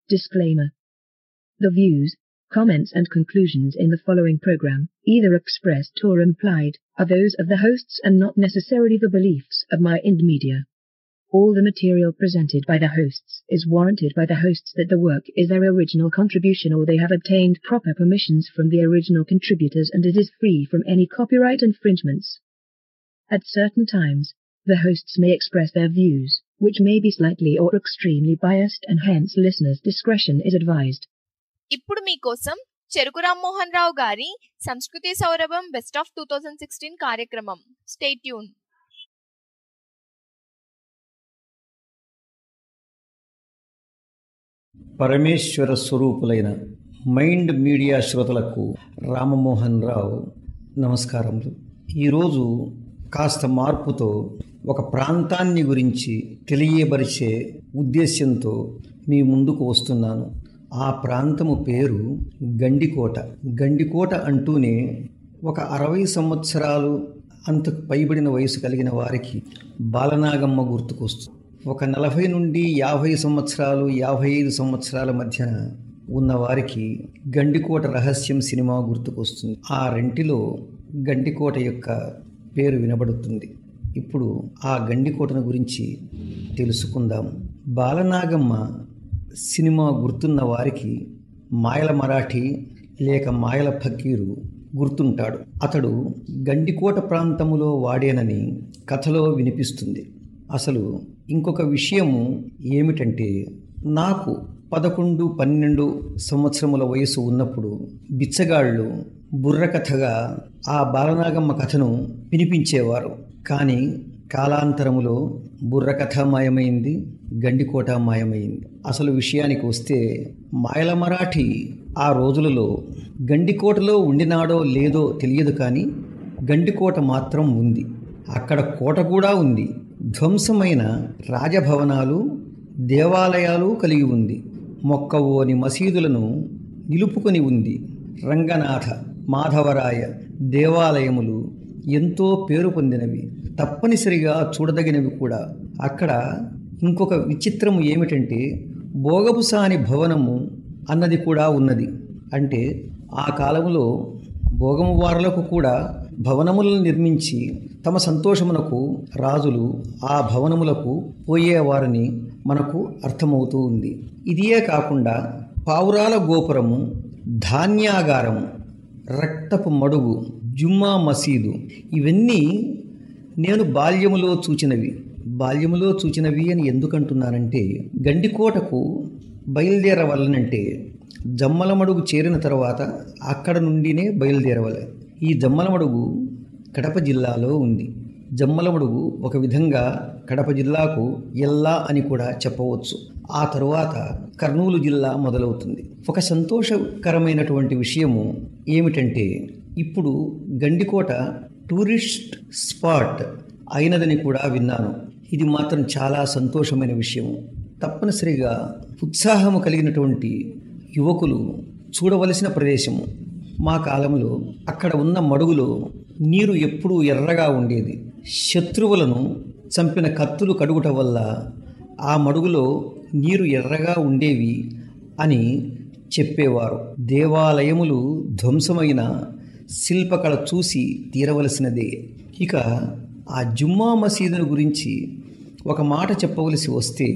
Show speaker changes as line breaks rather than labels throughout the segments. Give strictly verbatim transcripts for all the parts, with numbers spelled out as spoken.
Disclaimer. The views, comments and conclusions in the following program, either expressed or implied, are those of the hosts and not necessarily the beliefs of My Ind Media. All the material presented by the hosts is warranted by the hosts that the work is their original contribution or they have obtained proper permissions from the original contributors and it is free from any copyright infringements. At certain times, the hosts may express their views, which may be slightly or extremely biased and hence listeners' discretion is advised.
ఇప్పుడు మీకోసం చెరుకు రామ్మోహన్ రావు గారి సంస్కృతి సౌరభం best of two thousand sixteen కార్యక్రమం. Stay tune.
పరమేశ్వర స్వరూపులైన mind media శ్రోతలకు రామమోహన్ రావు నమస్కారములు. ఈరోజు కాస్త మార్పుతో ఒక ప్రాంతాన్ని గురించి తెలియబరిచే ఉద్దేశ్యంతో మీ ముందుకు వస్తున్నాను. ఆ ప్రాంతము పేరు గండికోట. గండికోట అంటూనే ఒక అరవై సంవత్సరాలు అంతకు పైబడిన వయసు కలిగిన వారికి బాలనాగమ్మ గుర్తుకొస్తుంది. ఒక నలభై నుండి యాభై సంవత్సరాలు యాభై ఐదు సంవత్సరాల మధ్యన ఉన్నవారికి గండికోట రహస్యం సినిమా గుర్తుకొస్తుంది. ఆ రెంటిలో గండికోట యొక్క పేరు వినబడుతుంది. ఇప్పుడు ఆ గండికోటను గురించి తెలుసుకుందాం. బాలనాగమ్మ సినిమా గుర్తున్న వారికి మాయల మరాఠీ లేక మాయల ఫకీరు గుర్తుంటాడు. అతడు గండికోట ప్రాంతములో వాడేనని కథలో వినిపిస్తుంది. అసలు ఇంకొక విషయము ఏమిటంటే, నాకు పదకొండు పన్నెండు సంవత్సరముల వయసు ఉన్నప్పుడు బిచ్చగాళ్ళు బుర్రకథగా ఆ బాలనాగమ్మ కథను వినిపించేవారు. కానీ కాలాంతరములో బుర్రకథ మాయమైంది, గండికోట మాయమైంది. అసలు విషయానికి వస్తే మాయల మరాఠీ ఆ రోజులలో గండికోటలో ఉండినాడో లేదో తెలియదు, కానీ గండికోట మాత్రం ఉంది. అక్కడ కోట కూడా ఉంది. ధ్వంసమైన రాజభవనాలు, దేవాలయాలు కలిగి ఉంది. మొక్కవోని మసీదులను నిలుపుకొని ఉంది. రంగనాథ, మాధవరాయ దేవాలయములు ఎంతో పేరు పొందినవి, తప్పనిసరిగా చూడదగినవి కూడా. అక్కడ ఇంకొక విచిత్రము ఏమిటంటే, భోగపుసాని భవనము అన్నది కూడా ఉన్నది. అంటే ఆ కాలంలో భోగమువారులకు కూడా భవనములను నిర్మించి తమ సంతోషమునకు రాజులు ఆ భవనములకు పోయేవారని మనకు అర్థమవుతూ ఉంది. ఇదియే కాకుండా పావురాల గోపురము, ధాన్యాగారము, రక్తపు మడుగు, జుమ్మా మసీదు ఇవన్నీ నేను బాల్యములో చూచినవి. బాల్యములో చూచినవి అని ఎందుకంటున్నానంటే, గండికోటకు బయలుదేరవలనంటే జమ్మలమడుగు చేరిన తర్వాత అక్కడ నుండినే బయలుదేరవలే. ఈ జమ్మలమడుగు కడప జిల్లాలో ఉంది. జమ్మలమడుగు ఒక విధంగా కడప జిల్లాకు ఎల్లా అని కూడా చెప్పవచ్చు. ఆ తరువాత కర్నూలు జిల్లా మొదలవుతుంది. ఒక సంతోషకరమైనటువంటి విషయము ఏమిటంటే, ఇప్పుడు గండికోట టూరిస్ట్ స్పాట్ అయినదని కూడా విన్నాను. ఇది మాత్రం చాలా సంతోషమైన విషయము. తప్పనిసరిగా ఉత్సాహము కలిగినటువంటి యువకులు చూడవలసిన ప్రదేశము. మా కాలంలో అక్కడ ఉన్న మడుగులో నీరు ఎప్పుడూ ఎర్రగా ఉండేది. శత్రువులను చంపిన కత్తులు కడుగుట వల్ల ఆ మడుగులో నీరు ఎర్రగా ఉండేవి అని చెప్పేవారు. దేవాలయములు ధ్వంసమైన శిల్పకళ చూసి తీరవలసినదే. ఇక ఆ జుమ్మా మసీదును గురించి ఒక మాట చెప్పవలసి వస్తే,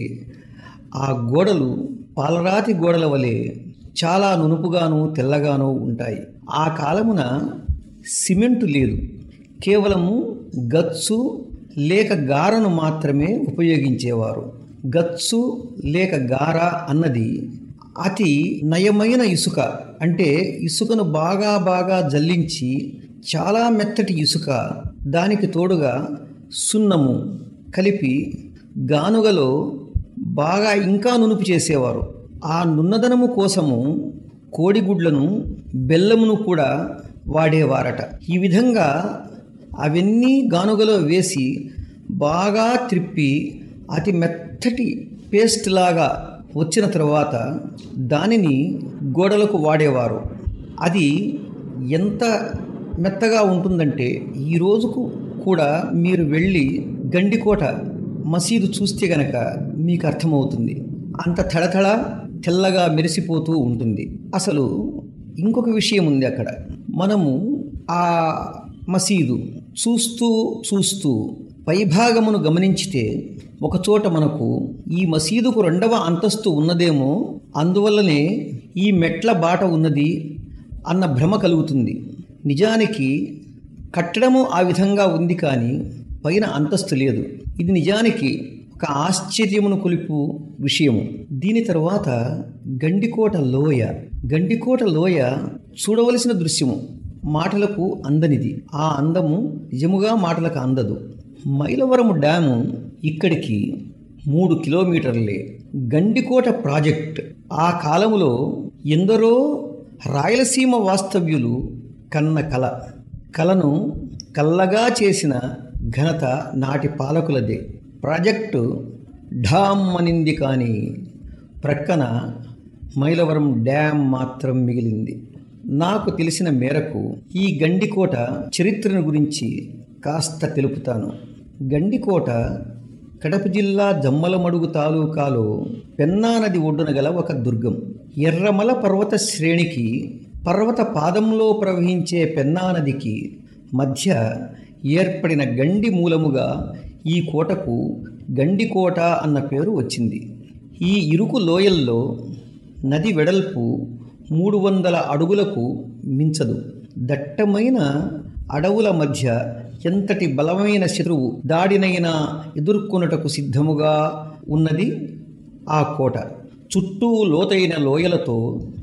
ఆ గోడలు పాలరాతి గోడల వలె చాలా నునుపుగాను తెల్లగాను ఉంటాయి. ఆ కాలమున సిమెంటు లేదు, కేవలము గచ్చు లేక గారను మాత్రమే ఉపయోగించేవారు. గచ్చు లేక గార అన్నది అతి నయమైన ఇసుక. అంటే ఇసుకను బాగా బాగా జల్లించి చాలా మెత్తటి ఇసుక, దానికి తోడుగా సున్నము కలిపి గానుగలో బాగా ఇంకా నునుపు చేసేవారు. ఆ నున్నదనము కోసము కోడిగుడ్లను, బెల్లమును కూడా వాడేవారట. ఈ విధంగా అవన్నీ గానుగలో వేసి బాగా త్రిప్పి అతి మెత్తటి పేస్ట్ లాగా వచ్చిన తర్వాత దానిని గోడలకు వాడేవారు. అది ఎంత మెత్తగా ఉంటుందంటే, ఈ రోజుకు కూడా మీరు వెళ్ళి గండికోట మసీదు చూస్తే గనక మీకు అర్థమవుతుంది. అంత తడతడ తెల్లగా మెరిసిపోతూ ఉంటుంది. అసలు ఇంకొక విషయం ఉంది అక్కడ. మనము ఆ మసీదు చూస్తూ చూస్తూ పైభాగమును గమనించితే ఒకచోట మనకు ఈ మసీదుకు రెండవ అంతస్తు ఉన్నదేమో, అందువల్లనే ఈ మెట్ల బాట ఉన్నది అన్న భ్రమ కలుగుతుంది. నిజానికి కట్టడము ఆ విధంగా ఉంది, కానీ పైన అంతస్తు లేదు. ఇది నిజానికి ఒక ఆశ్చర్యమును కొలుపు విషయము. దీని తరువాత గండికోట లోయ. గండికోట లోయ చూడవలసిన దృశ్యము, మాటలకు అందనిది. ఆ అందము నిజముగా మాటలకు అందదు. మైలవరము డ్యాము ఇక్కడికి మూడు కిలోమీటర్లే. గండికోట ప్రాజెక్ట్ ఆ కాలములో ఎందరో రాయలసీమ వాస్తవ్యులు కన్న కల. కలను కల్లగా చేసిన ఘనత నాటి పాలకులదే. ప్రాజెక్టు ఢామ్ అనింది, కానీ ప్రక్కన మైలవరం డ్యామ్ మాత్రం మిగిలింది. నాకు తెలిసిన మేరకు ఈ గండికోట చరిత్రను గురించి కాస్త తెలుపుతాను. గండికోట కడప జిల్లా జమ్మలమడుగు తాలూకాలో పెన్నా నది ఒడ్డున గల ఒక దుర్గం. ఎర్రమల పర్వత శ్రేణికి పర్వత పాదంలో ప్రవహించే పెన్నా నదికి మధ్య ఏర్పడిన గండి మూలముగా ఈ కోటకు గండికోట అన్న పేరు వచ్చింది. ఈ ఇరుకు లోయల్లో నది వెడల్పు మూడు వందల అడుగులకు మించదు. దట్టమైన అడవుల మధ్య ఎంతటి బలమైన శత్రువు దాడినైనా ఎదుర్కొనుటకు సిద్ధముగా ఉన్నది ఆ కోట. చుట్టూ లోతైన లోయలతో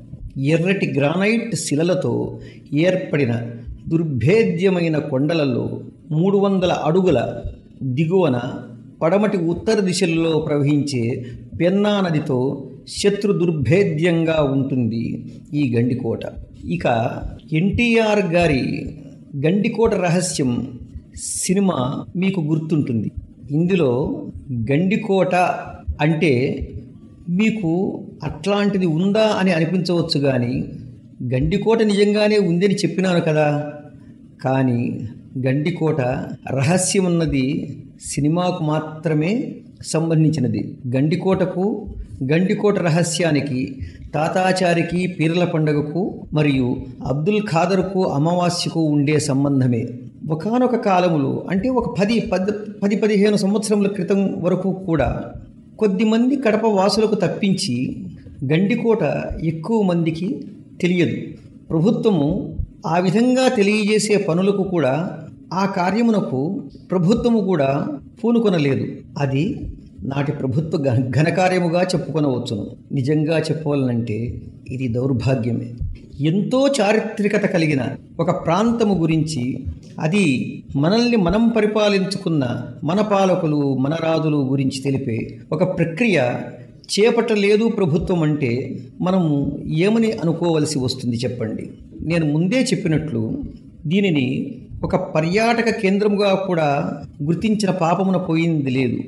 ఎర్రటి గ్రానైట్ శిలలతో ఏర్పడిన దుర్భేద్యమైన కొండలలో మూడు వందల అడుగుల దిగువన పడమటి ఉత్తర దిశల్లో ప్రవహించే పెన్నా నదితో శత్రు దుర్భేద్యంగా ఉంటుంది ఈ గండికోట. ఇక ఎన్టీఆర్ గారి గండికోట రహస్యం సినిమా మీకు గుర్తుంటుంది. ఇందులో గండికోట అంటే మీకు అట్లాంటిది ఉందా అని అనిపించవచ్చు, కానీ గండికోట నిజంగానే ఉందని చెప్పినాను కదా. కానీ గండికోట రహస్యం ఉన్నది సినిమాకు మాత్రమే సంబంధించినది. గండికోటకు, గండికోట రహస్యానికి, తాతాచారికి, పీర్ల పండుగకు మరియు అబ్దుల్ ఖాదర్కు అమావాస్యకు ఉండే సంబంధమే. ఒకానొక కాలములో, అంటే ఒక పది పది పది పదిహేను సంవత్సరముల క్రితం వరకు కూడా కొద్దిమంది కడప వాసులకు తప్పించి గండికోట ఎక్కువ మందికి తెలియదు. ప్రభుత్వము ఆ విధంగా తెలియజేసే పనులకు కూడా, ఆ కార్యమునకు ప్రభుత్వము కూడా పూనుకొనలేదు. అది నాటి ప్రభుత్వ ఘనకార్యముగా చెప్పుకొనవచ్చును. నిజంగా చెప్పవాలంటే ఇది దౌర్భాగ్యమే. ఎంతో చారిత్రికత కలిగిన ఒక ప్రాంతము గురించి, అది మనల్ని మనం పరిపాలించుకున్న మన పాలకులు, మన రాజులు గురించి తెలిపే ఒక ప్రక్రియ చేపట్టలేదు ప్రభుత్వం అంటే మనము ఏమని అనుకోవలసి వస్తుంది చెప్పండి. నేను ముందే చెప్పినట్లు దీనిని ఒక పర్యాటక కేంద్రముగా కూడా గుర్తించిన పాపమున పోయింది లేదు.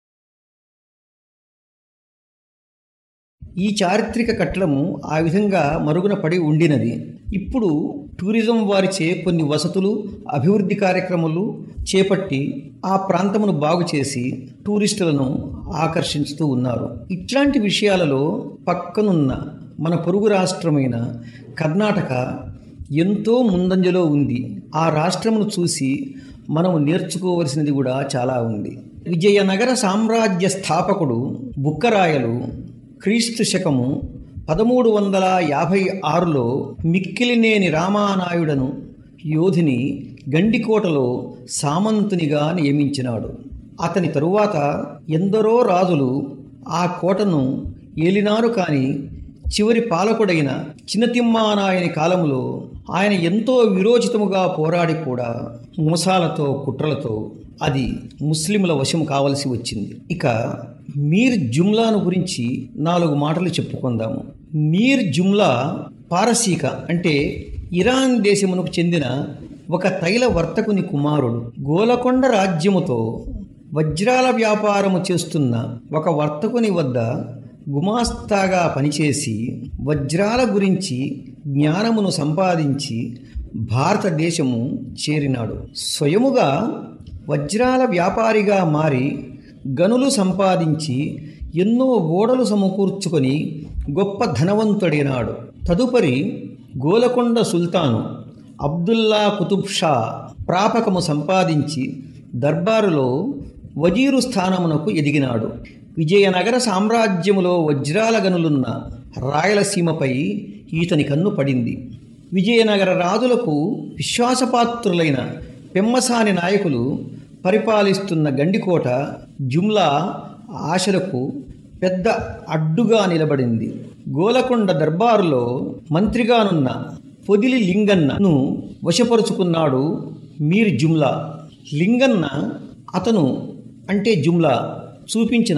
ఈ చారిత్రక కట్టడము ఆ విధంగా మరుగున పడి ఉండినది. ఇప్పుడు టూరిజం వారిచే కొన్ని వసతులు, అభివృద్ధి కార్యక్రమాలు చేపట్టి ఆ ప్రాంతమును బాగు చేసి టూరిస్టులను ఆకర్షించుతూ ఉన్నారు. ఇట్లాంటి విషయాలలో పక్కనున్న మన పొరుగు రాష్ట్రమైన కర్ణాటక ఎంతో ముందంజలో ఉంది. ఆ రాష్ట్రమును చూసి మనము నేర్చుకోవలసినది కూడా చాలా ఉంది. విజయనగర సామ్రాజ్య స్థాపకుడు బుక్కరాయలు క్రీస్తు శకము పదమూడు వందల యాభై ఆరులో మిక్కిలినేని రామానాయుడను యోధిని గండికోటలో సామంతునిగా నియమించినాడు. అతని తరువాత ఎందరో రాజులు ఆ కోటను ఏలినారు, కానీ చివరి పాలకుడైన చిన్నతిమ్మానాయని కాలంలో ఆయన ఎంతో విరోచితముగా పోరాడి కూడా మోసాలతో, కుట్రలతో అది ముస్లింల వశం కావలసి వచ్చింది. ఇక మీర్ జుమ్లాను గురించి నాలుగు మాటలు చెప్పుకుందాము. మీర్ జుమ్లా పారసీక అంటే ఇరాన్ దేశమునకు చెందిన ఒక తైల వర్తకుని కుమారుడు. గోలకొండ రాజ్యముతో వజ్రాల వ్యాపారము చేస్తున్న ఒక వర్తకుని వద్ద గుమాస్తాగా పనిచేసి వజ్రాల గురించి జ్ఞానమును సంపాదించి భారతదేశము చేరినాడు. స్వయముగా వజ్రాల వ్యాపారిగా మారి గనులు సంపాదించి ఎన్నో ఓడలు సమకూర్చుకొని గొప్ప ధనవంతుడైనాడు. తదుపరి గోలకొండ సుల్తాను అబ్దుల్లా కుతుబ్ షా ప్రాపకము సంపాదించి దర్బారులో వజీరు స్థానమునకు ఎదిగినాడు. విజయనగర సామ్రాజ్యములో వజ్రాల గనులున్న రాయలసీమపై ఈతని కన్ను పడింది. విజయనగర రాజులకు విశ్వాసపాత్రులైన పెమ్మసాని నాయకులు పరిపాలిస్తున్న గండికోట జుమ్లా ఆశలకు పెద్ద అడ్డుగా నిలబడింది. గోలకొండ దర్బారులో మంత్రిగానున్న పొదిలి లింగన్నను వశపరుచుకున్నాడు మీర్ జుమ్లా. లింగన్న అతను అంటే జుమ్లా చూపించిన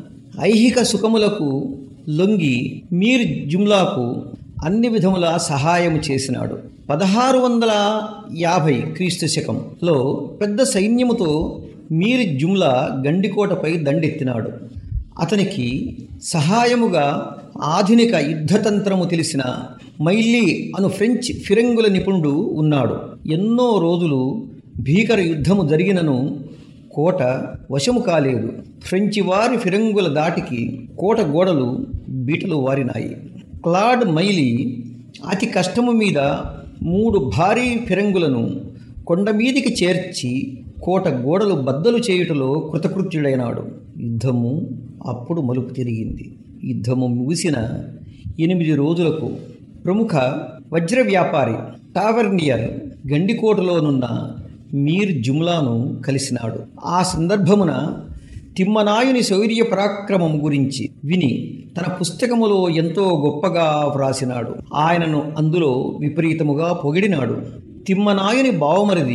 ఐహిక సుఖములకు లొంగి మీర్ జుమ్లాకు అన్ని విధముల సహాయం చేసినాడు. పదహారు వందల యాభై క్రీస్తు శకంలో పెద్ద సైన్యముతో మీర్ జుమ్లా గండికోటపై దండెత్తినాడు. అతనికి సహాయముగా ఆధునిక యుద్ధతంత్రము తెలిసిన మైల్లీ అను ఫ్రెంచ్ ఫిరంగుల నిపుణుడు ఉన్నాడు. ఎన్నో రోజులు భీకర యుద్ధము జరిగినను కోట వశము కాలేదు. ఫ్రెంచి వారి ఫిరంగుల దాటికి కోట గోడలు బీటలు వారినాయి. క్లాడ్ మైలీ అతి కష్టము మీద మూడు భారీ ఫిరంగులను కొండ మీదికి చేర్చి కోట గోడలు బద్దలు చేయుటలో కృతకృత్యుడైనాడు. యుద్ధము అప్పుడు మలుపు తిరిగింది. యుద్ధము ముగిసిన ఎనిమిది రోజులకు ప్రముఖ వజ్ర వ్యాపారి టావర్నియర్ గండికోటలోనున్న మీర్ జుమ్లాను కలిసినాడు. ఆ సందర్భమున తిమ్మనాయుని శౌర్య పరాక్రమం గురించి విని తన పుస్తకములో ఎంతో గొప్పగా వ్రాసినాడు. ఆయనను అందులో విపరీతముగా పొగిడినాడు. తిమ్మనాయుని బావమరిది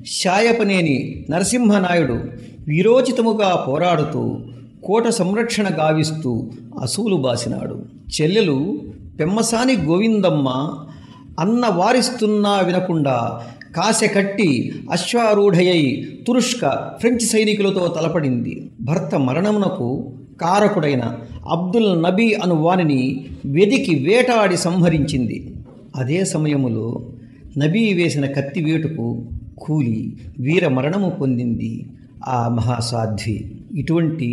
శాయపనేని నరసింహనాయుడు వీరోచితముగా పోరాడుతూ కోట సంరక్షణ గావిస్తూ అసూలు బాసినాడు. చెల్లెలు పెమ్మసాని గోవిందమ్మ అన్న వారిస్తున్నా వినకుండా కాసె కట్టి అశ్వారూఢయై తురుష్క ఫ్రెంచ్ సైనికులతో తలపడింది. భర్త మరణమునకు కారకుడైన అబ్దుల్ నబీ అను వానిని వెదికి వేటాడి సంహరించింది. అదే సమయములో నబీ వేసిన కత్తి వేటుకు కూలి వీర మరణము పొందింది ఆ మహాసాధ్వి. ఇటువంటి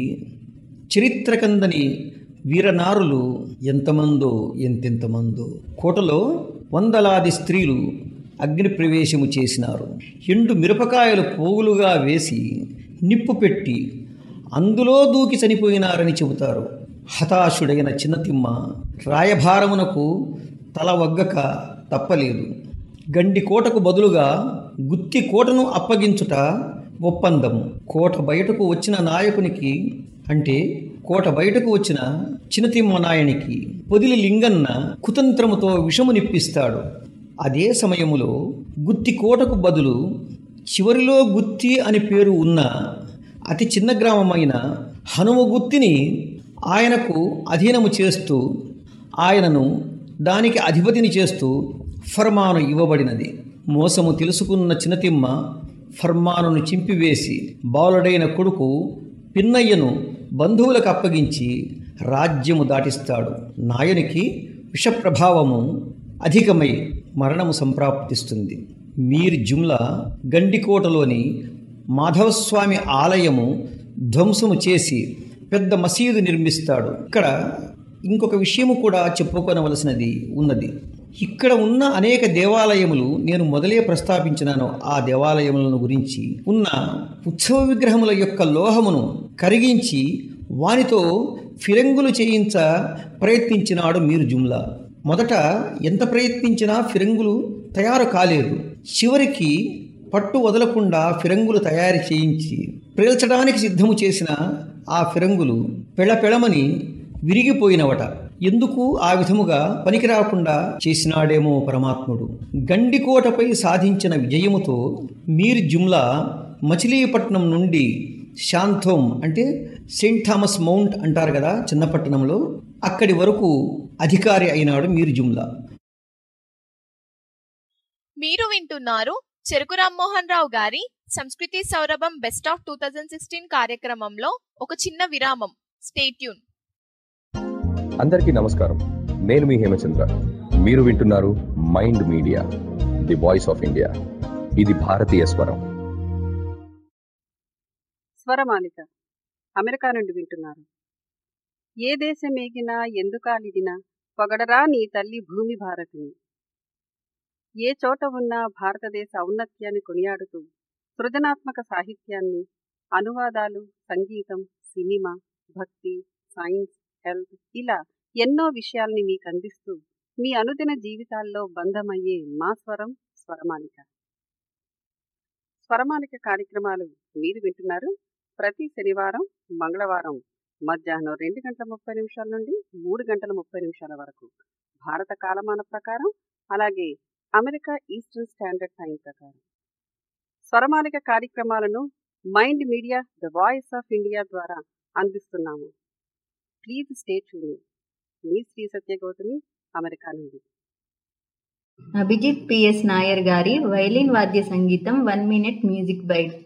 చరిత్రకందని వీరనారులు ఎంతమందో ఎంతెంతమందో. కోటలో వందలాది స్త్రీలు అగ్ని ప్రవేశము చేసినారు. ఎండు మిరపకాయలు పోగులుగా వేసి నిప్పు పెట్టి అందులో దూకి చనిపోయినారని చెబుతారు. హతాశుడైన చిన్నతిమ్మ రాయభారమునకు తల వగ్గక తప్పలేదు. గండి కోటకు బదులుగా గుత్తి కోటను అప్పగించుట ఒప్పందము. కోట బయటకు వచ్చిన నాయకునికి అంటే కోట బయటకు వచ్చిన చిన్నతిమ్మ నాయనికి పొదిలి లింగన్న కుతంత్రముతో విషము నిప్పిస్తాడు. అదే సమయములో గుత్తి కోటకు బదులు చివరిలో గుత్తి అని పేరు ఉన్న అతి చిన్న గ్రామమైన హనుమగుత్తిని ఆయనకు అధీనము చేస్తూ ఆయనను దానికి అధిపతిని చేస్తూ ఫర్మాను ఇవ్వబడినది. మోసము తెలుసుకున్న చిన్నతిమ్మ ఫర్మానును చింపివేసి బాలుడైన కొడుకు పిన్నయ్యను బంధువులకు అప్పగించి రాజ్యము దాటిస్తాడు. నాయనికి విషప్రభావము అధికమై మరణము సంప్రాప్తిస్తుంది. మీర్ జుమ్లా గండికోటలోని మాధవస్వామి ఆలయము ధ్వంసము చేసి పెద్ద మసీదు నిర్మిస్తాడు. ఇక్కడ ఇంకొక విషయము కూడా చెప్పుకొనవలసినది ఉన్నది. ఇక్కడ ఉన్న అనేక దేవాలయములు నేను మొదలే ప్రస్తావించినాను. ఆ దేవాలయములను గురించి ఉన్న ఉత్సవ విగ్రహముల యొక్క లోహమును కరిగించి వానితో ఫిరంగులు చేయించ ప్రయత్నించినాడు మీర్ జుమ్లా. మొదట ఎంత ప్రయత్నించినా ఫిరంగులు తయారు కాలేదు. చివరికి పట్టు వదలకుండా ఫిరంగులు తయారు చేయించి పేల్చడానికి సిద్ధము చేసిన ఆ ఫిరంగులు పెళపెళమని విరిగిపోయినవట. ఎందుకు ఆ విధముగా పనికి రాకుండా చేసినాడేమో పరమాత్ముడు. గండికోటపై సాధించిన విజయముతో మీర్ జుమ్లా మచిలీపట్నం నుండి శాంతోమ్ అంటే సెయింట్ థామస్ మౌంట్ అంటారు కదా చిన్నపట్టణంలో, అక్కడి వరకు అధికారి అయినాడు మీర్ జుమ్లా.
మీరు వింటున్నారు చెరుకు రామ్మోహన్ రావు గారి సంస్కృతి సౌరభం best of two thousand sixteen కార్యక్రమంలో ఒక చిన్న విరామం. Stay tune.
అందరికీ నమస్కారం. నేను మీ హేమచంద్ర. మీరు వింటున్నారు mind media, the voice of India. ఇది భారతీయ స్వరం.
స్వరమాలిక అమెరికా నుండి వింటున్నారు. ఏ దేశమేగినా ఎందుకాలిదినా పొగడరా నీ తల్లి భూమి భారతిని. ఏ చోట ఉన్నా భారతదేశ ఔన్నత్యాన్ని కొనియాడుతూ సృజనాత్మక సాహిత్యాన్ని, అనువాదాలు, సంగీతం, సినిమా, భక్తి, సైన్స్, హెల్త్ ఇలా ఎన్నో విషయాల్ని మీకు అందిస్తూ మీ అనుదిన జీవితాల్లో బంధమయ్యే మా స్వరం స్వరమాలిక. స్వరమాలిక కార్యక్రమాలు మీరు వింటున్నారు ప్రతి శనివారం, మంగళవారం మధ్యాహ్నం రెండు గంటల ముప్పై నిమిషాల నుండి మూడు గంటల ముప్పై నిమిషాల వరకు భారత కాలమాన ప్రకారం, అలాగే అమెరికా ఈస్టర్న్ స్టాండర్డ్ టైం ప్రకారం. స్వరమాలిక కార్యక్రమాలను mind media the voice of India ద్వారా అందిస్తున్నాము. Please stay tune. మీ శ్రీ సత్యగౌతమి, అమెరికా నుండి.
అభిజిత్ పిఎస్ నాయర్ గారి వైలిన్ వాద్య సంగీతం one minute music bite.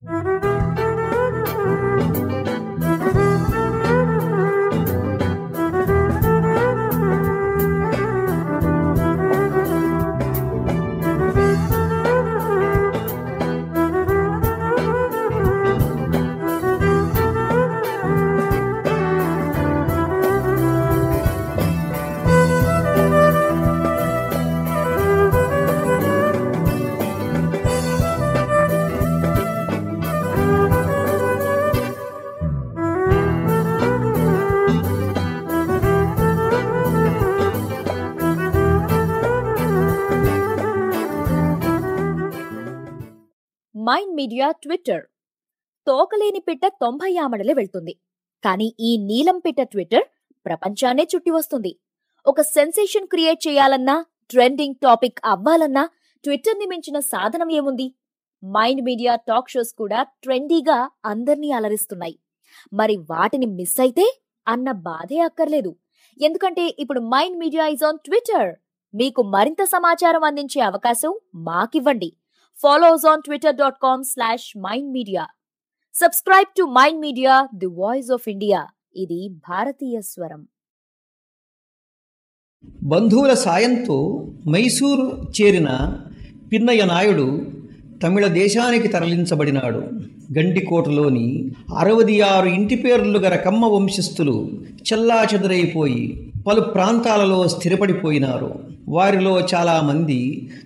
Mind media twitter. తోకలేని పిట్ట తొంభై ఆమడలే వెళ్తుంది, కానీ ఈ నీలం పిట్ట ట్విట్టర్ ప్రపంచాన్నే చుట్టి వస్తుంది. ఒక సెన్సేషన్ క్రియేట్ చేయాలన్నా, ట్రెండింగ్ టాపిక్ అవ్వాలన్నా ట్విట్టర్ని మించిన సాధనం ఏముంది? మైండ్ మీడియా టాక్ షోస్ కూడా ట్రెండీగా అందర్నీ అలరిస్తున్నాయి. మరి వాటిని మిస్ అయితే అన్న బాధే అక్కర్లేదు, ఎందుకంటే ఇప్పుడు mind media is on twitter. మీకు మరింత సమాచారం అందించే అవకాశం మాకివ్వండి. Follow us on twitter dot com slash mind media. Subscribe to Mind Media, the voice of India. ఇది భారతీయ స్వరం.
బంధువుల సాయంతో మైసూరు చేరిన పిన్నయ్య నాయుడు తమిళ దేశానికి తరలించబడినాడు. గండికోటలోని అరవది ఆరు ఇంటి పేర్లు గల కమ్మ వంశస్థులు చెల్లాచెదరైపోయి పలు ప్రాంతాలలో స్థిరపడిపోయినారు. వారిలో చాలామంది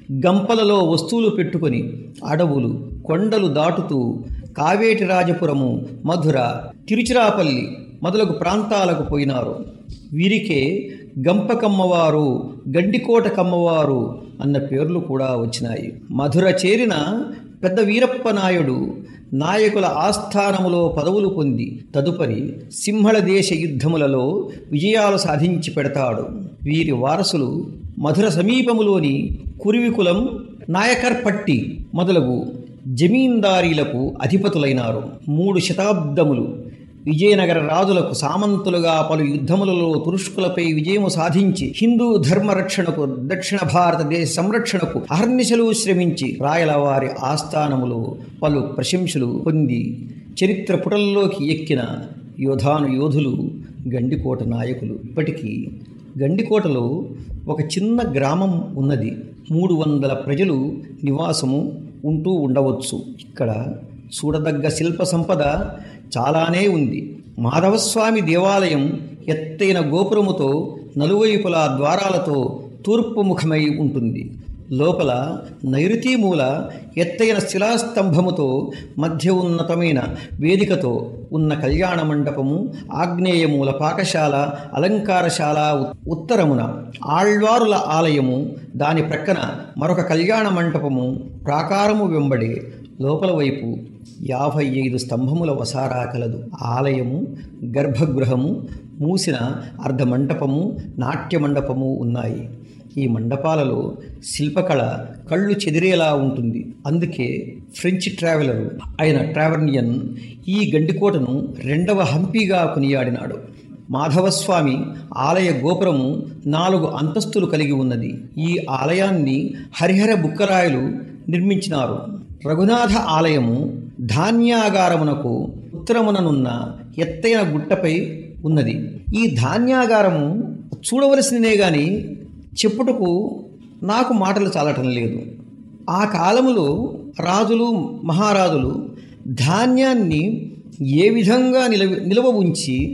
గంపలలో వస్తువులు పెట్టుకొని అడవులు, కొండలు దాటుతూ కావేటి రాజపురము, మధుర, తిరుచిరాపల్లి మొదలగు ప్రాంతాలకు పోయినారు. వీరికే గంపకమ్మవారు, గండికోట కమ్మవారు అన్న పేర్లు కూడా వచ్చినాయి. మధుర చేరిన పెద్ద వీరప్ప నాయుడు నాయకుల ఆస్థానములో పదవులు పొంది తదుపరి సింహళ దేశ యుద్ధములలో విజయాలు సాధించి పెడతాడు. వీరి వారసులు మధుర సమీపములోని కురివికులం, నాయకర్పట్టి మొదలగు జమీందారీలకు అధిపతులైనారు. మూడు శతాబ్దములు విజయనగర రాజులకు సామంతులుగా పలు యుద్ధములలో తురుష్కులపై విజయము సాధించి హిందూ ధర్మ రక్షణకు, దక్షిణ భారతదేశ సంరక్షణకు అహర్నిశలు శ్రమించి రాయలవారి ఆస్థానములో పలు ప్రశంసలు పొంది చరిత్ర పుటల్లోకి ఎక్కిన యోధాను యోధులు గండికోట నాయకులు. ఇప్పటికీ గండికోటలో ఒక చిన్న గ్రామం ఉన్నది. మూడు వందల ప్రజలు నివాసము ఉంటూ ఉండవచ్చు. ఇక్కడ చూడదగ్గ శిల్ప సంపద చాలానే ఉంది. మాధవస్వామి దేవాలయం ఎత్తైన గోపురముతో నలువైపులా ద్వారాలతో తూర్పు ముఖమై ఉంటుంది. లోపల నైరుతి మూల ఎత్తైన శిలాస్తంభముతో మధ్య ఉన్నతమైన వేదికతో ఉన్న కళ్యాణ మండపము, ఆగ్నేయమూల పాకశాల, అలంకారశాల, ఉత్తరమున ఆళ్వారుల ఆలయము, దాని ప్రక్కన మరొక కళ్యాణ మంటపము ప్రాకారము వెంబడి లోపల వైపు యాభై ఐదు స్తంభముల వసారా కలదు. ఆలయము, గర్భగృహము, మూసిన అర్ధమండపము, నాట్యమండపము ఉన్నాయి. ఈ మండపాలలో శిల్పకళ కళ్ళు చెదిరేలా ఉంటుంది. అందుకే ఫ్రెంచ్ ట్రావెలరు అయిన ట్రావర్నియన్ ఈ గండికోటను రెండవ హంపీగా కొనియాడినాడు. మాధవస్వామి ఆలయ గోపురము నాలుగు అంతస్తులు కలిగి ఉన్నది. ఈ ఆలయాన్ని హరిహర బుక్కరాయలు నిర్మించినారు. రఘునాథ ఆలయము ధాన్యాగారమునకు ఉత్తరముననున్న ఎత్తైన గుట్టపై ఉన్నది. ఈ ధాన్యాగారము చూడవలసినదే గాని చెప్పుటకు నాకు మాటలు చాలటం లేదు. ఆ కాలములో రాజులు, మహారాజులు ధాన్యాన్ని ఏ విధంగా నిలవ నిలవ ఉంచి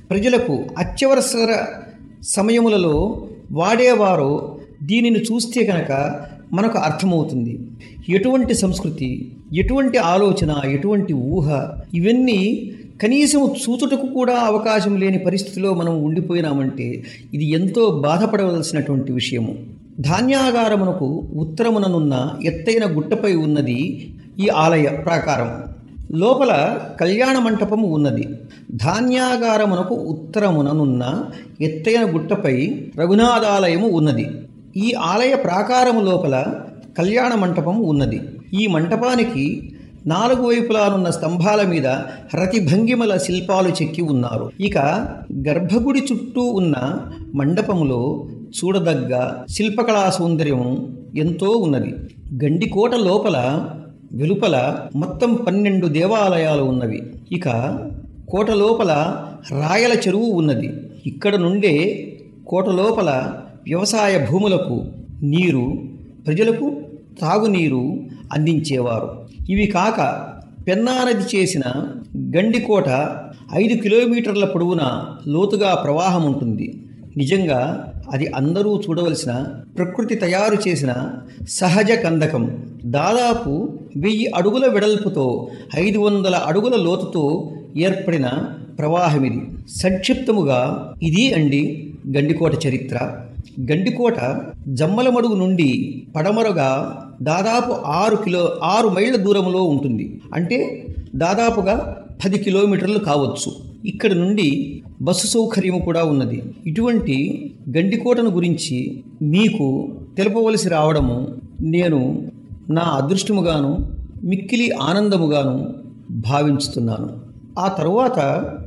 ప్రజలకు అత్యవసర సమయములలో వాడేవారో దీనిని చూస్తే కనుక మనకు అర్థమవుతుంది. ఎటువంటి సంస్కృతి, ఎటువంటి ఆలోచన, ఎటువంటి ఊహ, ఇవన్నీ కనీసం చూచుటకు కూడా అవకాశం లేని పరిస్థితిలో మనం ఉండిపోయినామంటే ఇది ఎంతో బాధపడవలసినటువంటి విషయము. ధాన్యాగారమునకు ఉత్తరముననున్న ఎత్తైన గుట్టపై ఉన్నది ఈ ఆలయ ప్రాకారం. లోపల కళ్యాణ మంటపము ఉన్నది. ధాన్యాగారమునకు ఉత్తరముననున్న ఎత్తైన గుట్టపై రఘునాథాలయము ఉన్నది. ఈ ఆలయ ప్రాకారము లోపల కళ్యాణ మంటపము ఉన్నది. ఈ మంటపానికి నాలుగు వైపులానున్న స్తంభాల మీద రతిభంగిమల శిల్పాలు చెక్కి ఉన్నారు. ఇక గర్భగుడి చుట్టూ ఉన్న మండపములో చూడదగ్గ శిల్పకళా సౌందర్యం ఎంతో ఉన్నది. గండికోట లోపల వెలుపల మొత్తం పన్నెండు దేవాలయాలు ఉన్నవి. ఇక కోట లోపల రాయల చెరువు ఉన్నది. ఇక్కడ నుండే కోట లోపల వ్యవసాయ భూములకు నీరు, ప్రజలకు తాగునీరు అందించేవారు. ఇవి కాక పెన్నా నది చేసిన గండికోట ఐదు కిలోమీటర్ల పొడవున లోతుగా ప్రవాహం ఉంటుంది. నిజంగా అది అందరూ చూడవలసిన ప్రకృతి తయారు చేసిన సహజ కందకం. దాదాపు వెయ్యి అడుగుల వెడల్పుతో ఐదు వందల అడుగుల లోతుతో ఏర్పడిన ప్రవాహం ఇది. సంక్షిప్తముగా ఇది అండి గండికోట చరిత్ర. గండికోట జమ్మలమడుగు నుండి పడమరగా దాదాపు ఆరు కిలో ఆరు మైళ్ళ దూరంలో ఉంటుంది. అంటే దాదాపుగా పది కిలోమీటర్లు కావచ్చు. ఇక్కడ నుండి బస్సు సౌకర్యం కూడా ఉన్నది. ఇటువంటి గండికోటను గురించి మీకు తెలుపవలసి రావడము నేను నా అదృష్టముగాను మిక్కిలి ఆనందముగాను భావించుతున్నాను. ఆ తరువాత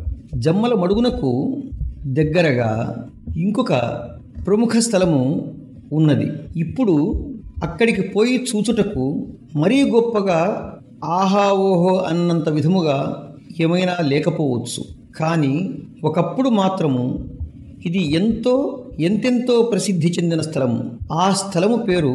జమ్మల మడుగునకు దగ్గరగా ఇంకొక ప్రముఖ స్థలము ఉన్నది. ఇప్పుడు అక్కడికి పోయి చూచుటకు మరీ గొప్పగా ఆహా ఓహో అన్నంత విధముగా ఏమైనా లేకపోవచ్చు. కానీ ఒకప్పుడు మాత్రము ఇది ఎంతో ఎంతెంతో ప్రసిద్ధి చెందిన స్థలము. ఆ స్థలము పేరు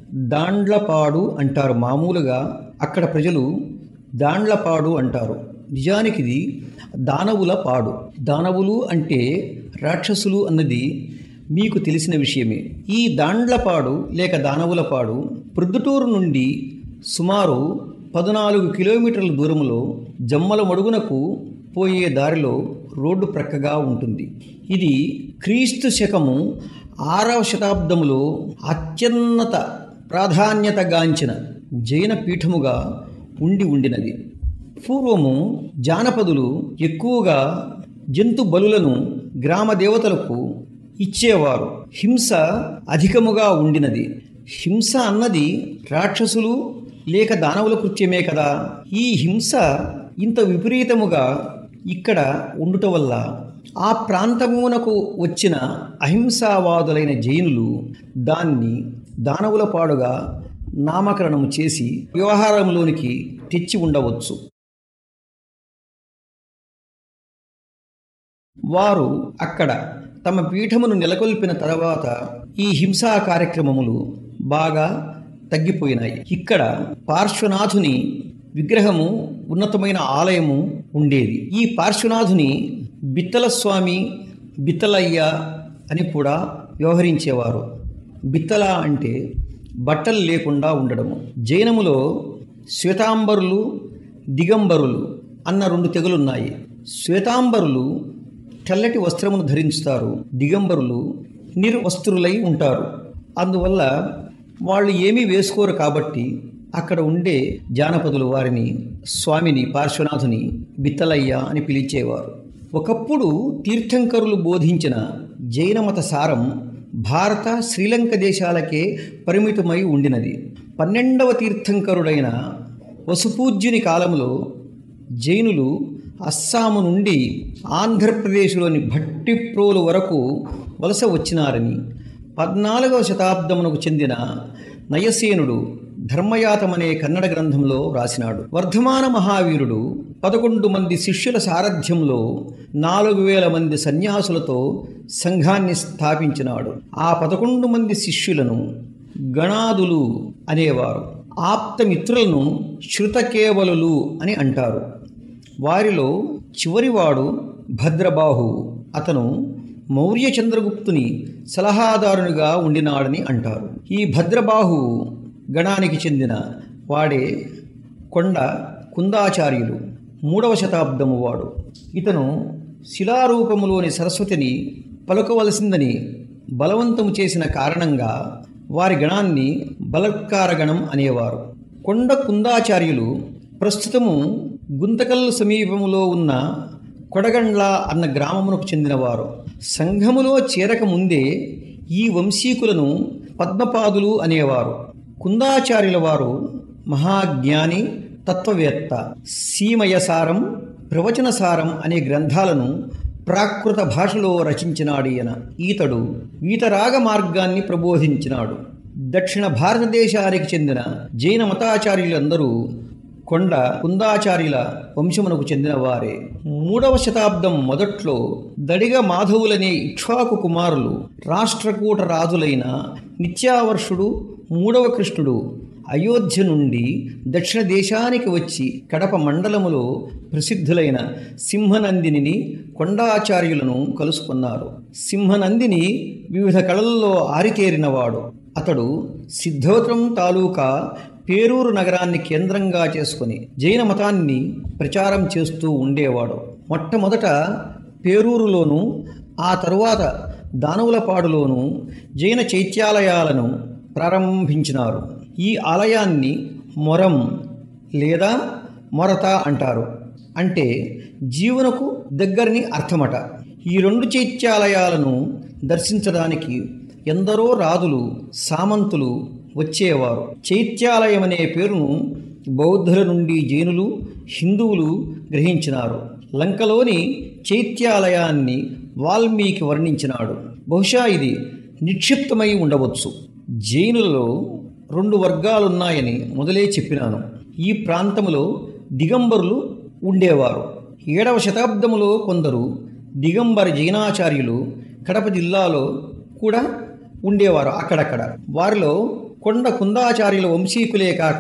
దాండ్లపాడు అంటారు. మామూలుగా అక్కడ ప్రజలు దాండ్లపాడు అంటారు. నిజానికి ఇది దానవుల పాడు. దానవులు అంటే రాక్షసులు అన్నది మీకు తెలిసిన విషయమే. ఈ దాండ్లపాడు లేక దానవులపాడు ప్రొద్దుటూరు నుండి సుమారు పద్నాలుగు కిలోమీటర్ల దూరంలో జమ్మల మడుగునకు పోయే దారిలో రోడ్డు ప్రక్కగా ఉంటుంది. ఇది క్రీస్తు శకము ఆరవ శతాబ్దములో అత్యున్నత ప్రాధాన్యతగాంచిన జైన పీఠముగా ఉండి ఉండినది. పూర్వము జానపదులు ఎక్కువగా జంతు బలులను గ్రామ దేవతలకు ఇచ్చేవారు. హింస అధికముగా ఉండినది. హింస అన్నది రాక్షసులు లేక దానవుల కృత్యమే కదా. ఈ హింస ఇంత విపరీతముగా ఇక్కడ ఉండుట వల్ల ఆ ప్రాంతమునకు వచ్చిన అహింసావాదులైన జైనులు దాన్ని దానవుల పాడుగా నామకరణము చేసి వ్యవహారంలోనికి తెచ్చి ఉండవచ్చు. వారు అక్కడ తమ పీఠమును నెలకొల్పిన తర్వాత ఈ హింసా కార్యక్రమములు బాగా తగ్గిపోయినాయి. ఇక్కడ పార్శ్వనాథుని విగ్రహము, ఉన్నతమైన ఆలయము ఉండేది. ఈ పార్శ్వనాథుని బిత్తల స్వామి, బిత్తలయ్య అని కూడా వ్యవహరించేవారు. బిత్తల అంటే బట్టలు లేకుండా ఉండడము. జైనములో శ్వేతాంబరులు, దిగంబరులు అన్న రెండు తెగలున్నాయి. శ్వేతాంబరులు తెల్లటి వస్త్రమును ధరించుతారు. దిగంబరులు నిర్వస్త్రులై ఉంటారు. అందువల్ల వాళ్ళు ఏమీ వేసుకోరు. కాబట్టి అక్కడ ఉండే జానపదులు వారిని స్వామిని, పార్శ్వనాథుని బిత్తలయ్య అని పిలిచేవారు. ఒకప్పుడు తీర్థంకరులు బోధించిన జైనమత సారం భారత, శ్రీలంక దేశాలకే పరిమితమై ఉండినది. పన్నెండవ తీర్థంకరుడైన వసుపూజ్యుని కాలంలో జైనులు అస్సాము నుండి ఆంధ్రప్రదేశ్లోని భట్టిప్రోలు వరకు వలస వచ్చినారని పద్నాలుగవ శతాబ్దమునకు చెందిన నయసేనుడు ధర్మయాతమనే కన్నడ గ్రంథంలో రాసినాడు. వర్ధమాన మహావీరుడు పదకొండు మంది శిష్యుల సారథ్యంలో నాలుగు వేల మంది సన్యాసులతో సంఘాన్ని స్థాపించినాడు. ఆ పదకొండు మంది శిష్యులను గణాదులు అనేవారు. ఆప్తమిత్రులను శృతకేవలులు అని అంటారు. వారిలో చివరివాడు భద్రబాహువు. అతను మౌర్య చంద్రగుప్తుని సలహాదారునిగా ఉండినాడని అంటారు. ఈ భద్రబాహు గణానికి చెందిన వాడే కొండ కుందాచార్యులు, మూడవ శతాబ్దము వాడు. ఇతను శిలారూపములోని సరస్వతిని పలుకవలసిందని బలవంతము చేసిన కారణంగా వారి గణాన్ని బలత్కార గణం అనేవారు. కొండ కుందాచార్యులు ప్రస్తుతము గుంతకల్ సమీపములో ఉన్న కొడగండ్ల అన్న గ్రామమునకు చెందినవారు. సంఘములో చేరక ముందే ఈ వంశీకులను పద్మపాదులు అనేవారు. కుందాచార్యుల వారు మహాజ్ఞాని, తత్వవేత్త. సీమయసారం, ప్రవచనసారం అనే గ్రంథాలను ప్రాకృత భాషలో రచించినాడు ఈయన. ఈతడు వీతరాగ మార్గాన్ని ప్రబోధించినాడు. దక్షిణ భారతదేశానికి చెందిన జైన మతాచార్యులందరూ కొండ కుందాచార్యుల వంశమునకు చెందిన వారే. మూడవ శతాబ్దం మొదట్లో దడిగ మాధవులనే ఇక్ష్వాకు కుమారులు రాష్ట్రకూట రాజులైన నిత్యావర్షుడు, మూడవ కృష్ణుడు అయోధ్య నుండి దక్షిణ దేశానికి వచ్చి కడప మండలములో ప్రసిద్ధులైన సింహనందిని, కొండాచార్యులను కలుసుకున్నారు. సింహనందిని వివిధ కళల్లో ఆరితేరినవాడు. అతడు సిద్ధవతం తాలూకా పేరూరు నగరాన్ని కేంద్రంగా చేసుకుని జైన మతాన్ని ప్రచారం చేస్తూ ఉండేవాడు. మొట్టమొదట పేరూరులోను, ఆ తరువాత దానవులపాడులోను జైన చైత్యాలయాలను ప్రారంభించినారు. ఈ ఆలయాన్ని మొరం లేదా మొరత అంటారు. అంటే జీవనకు దగ్గరని అర్థమట. ఈ రెండు చైత్యాలయాలను దర్శించడానికి ఎందరో రాజులు, సామంతులు వచ్చేవారు. చైత్యాలయం అనే పేరును బౌద్ధుల నుండి జైనులు, హిందువులు గ్రహించినారు. లంకలోని చైత్యాలయాన్ని వాల్మీకి వర్ణించినాడు. బహుశా ఇది నిక్షిప్తమై ఉండవచ్చు. జైనులలో రెండు వర్గాలున్నాయని మొదలే చెప్పినాను. ఈ ప్రాంతంలో దిగంబరులు ఉండేవారు. ఏడవ శతాబ్దములో కొందరు దిగంబర జైనాచార్యులు కడప జిల్లాలో కూడా ఉండేవారు అక్కడక్కడ. వారిలో కొండ కుందాచార్యుల వంశీకులే కాక